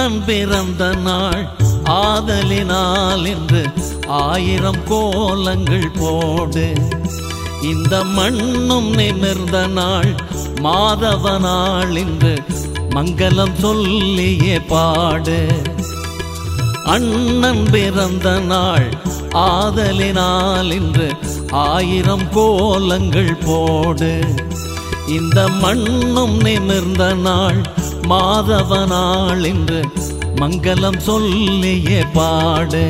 அண்ணன் பிறந்த நாள் ஆதலினால் என்று 1000 கோலங்கள் போடு. இந்த மண்ணும் நிமிர்ந்த நாள் மாதவ நாள் என்று மங்களம் சொல்லியே பாடு. அண்ணன் பிறந்த நாள் ஆதலினால் என்று 1000 கோலங்கள் போடு. இந்த மண்ணும் நிமிர்ந்த நாள் மாதவ நாள் என்று மங்களம் சொல்லியே பாடு.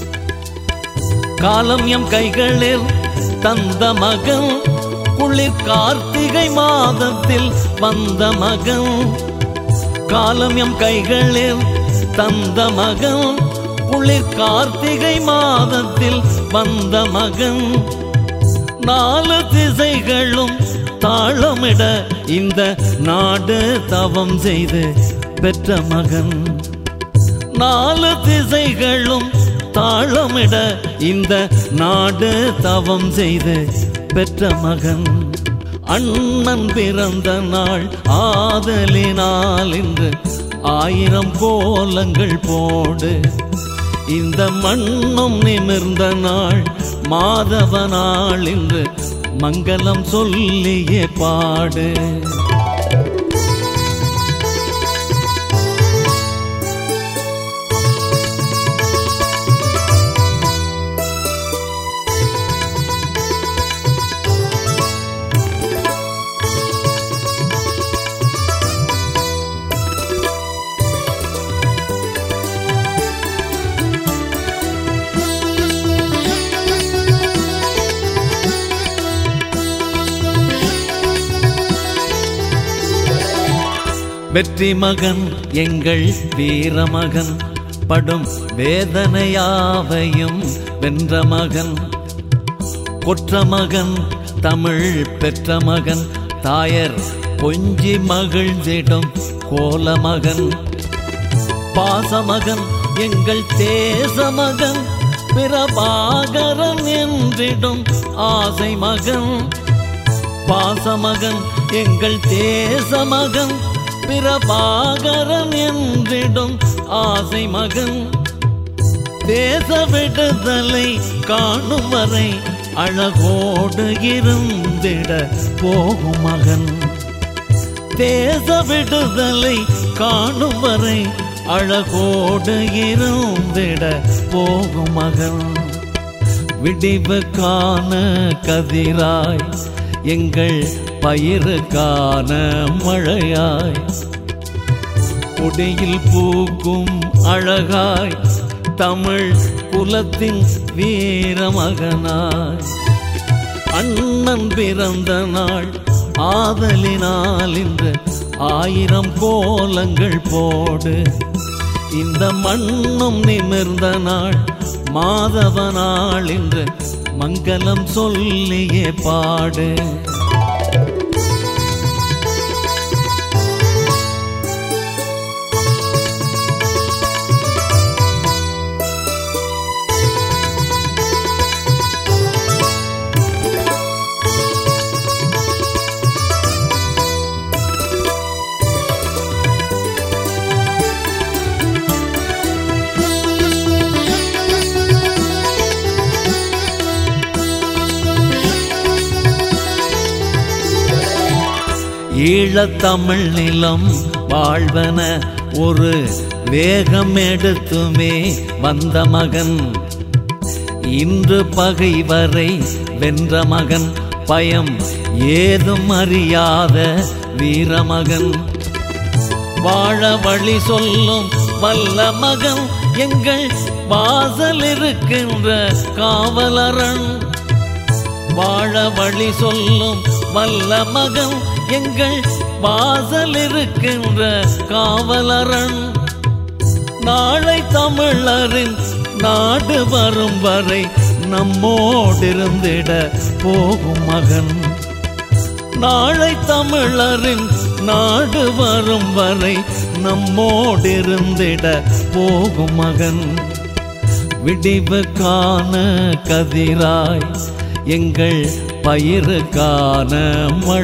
காலம் எம் கைகளில் தந்த மகன், குளிர் கார்த்திகை மாதத்தில் வந்த மகன். காலம் எம் கைகளில் தந்த மகன், குளிர் கார்த்திகை மாதத்தில் வந்த மகன். 4 திசைகளும் தாளமிட இந்த நாடு தவம் செய்து பெற்ற மகன். 4 திசைகளும் தாளமிட இந்த நாடு தவம் செய்து பெற்ற மகன். அண்ணன் பிறந்த நாள் ஆதலினால் என்று 1000 கோலங்கள் போடு. இந்த மண்ணும் நிமிர்ந்த நாள் மாதவ நாள் என்று மங்களம் சொல்லியே பாடு. வெற்றி மகன் எங்கள் வீரமகன், படும் வேதனையாவையும் வென்ற மகன். கொற்ற மகன் தமிழ் பெற்ற மகன், தாயர் கொஞ்சி மகிழ்ந்திடும் கோல மகன். பாசமகன் எங்கள் தேசமகன், பிரபாகரன் என்றிடும் ஆசை மகன். பாசமகன் எங்கள் தேசமகன், பிரபாகரன் என்றிடும் ஆசை மகன். தேச விடுதலை காணும் வரை அழகோடு இருந்திட போகும் மகன். தேச விடுதலை காணும் வரை அழகோடு இருந்திட போகும் மகன். விடிவுக்கான கதிராய் எங்கள் பயிருக்கான மழையாய், கொடியில் பூக்கும் அழகாய் தமிழ் குலத்தின் வீரமகனாய். அண்ணன் பிறந்த நாள் ஆதலினால் என்று 1000 கோலங்கள் போடு. இந்த மண்ணும் நிமிர்ந்த நாள் மாதவ நாள் என்று மங்களம் சொல்லியே பாடு. ஈழத்தமிழ் நிலம் வாழ்வன ஒரு வேகம் எடுத்துமே வந்த மகன். இன்று பகைவரை வென்ற மகன், பயம் ஏதும் அறியாத வீரமகன். வாழ வழி சொல்லும் வல்ல மகன், எங்கள் வாசல் இருக்கின்ற காவலரன். வாழ வழி சொல்லும் வல்ல மகன், எங்கள் வாசல் இருக்கின்ற காவலரன். நாளை தமிழரின் நாடு வரும் வரை நம்மோடிருந்திட போகும் மகன். நாளை தமிழரின் நாடு வரும் வரை நம்மோடிருந்திட போகும் மகன். விடிவுக்கான கதிராய் எங்கள் பயிருக்கான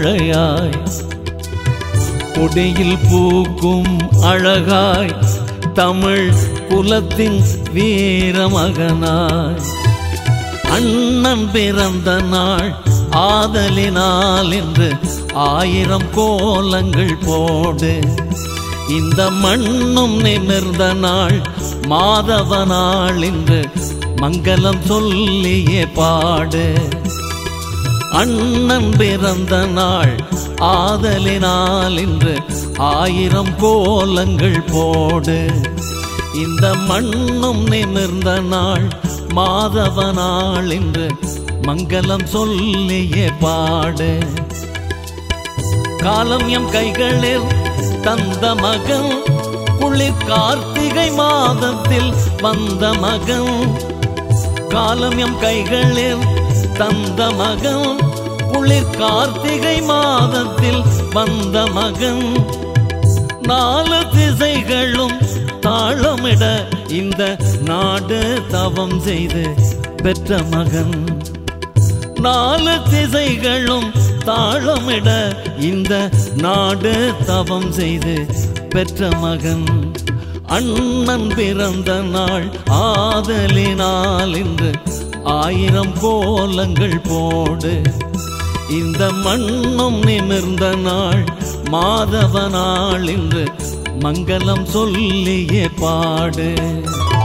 மழையாய், கொடியில் பூக்கும் அழகாய் தமிழ் குலத்தின் வீரமகனாய். அண்ணன் பிறந்த நாள் ஆதலினால் என்று 1000 கோலங்கள் போடு. இந்த மண்ணும் நிமிர்ந்த நாள் மாதவ நாள் என்று மங்களம் சொல்லியே பாடு. அண்ணன் பிறந்த நாள் ஆதலினால் என்று 1000 கோலங்கள் போடு. இந்த மண்ணும் நிமிர்ந்த நாள் மாதவ நாள் என்று மங்களம் சொல்லியே பாடு. காலம் எம் கைகளில் தந்த மகன், குளிர் கார்த்திகை மாதத்தில் வந்த மகன். காலம் எம் கைகளில் தந்த மகன், குளிர் கார்த்திகை மாதத்தில் வந்த மகன். 4 திசைகளும் தாளமிட இந்த நாடு தவம் செய்து பெற்ற மகன். 4 திசைகளும் தாளமிட இந்த நாடு தவம் செய்து பெற்ற மகன். அண்ணன் பிறந்த நாள் ஆதலினால் என்று 1000 கோலங்கள் போடு. இந்த மண்ணும் நிமிர்ந்த நாள் மாதவ நாள் என்று மங்களம் சொல்லியே பாடு.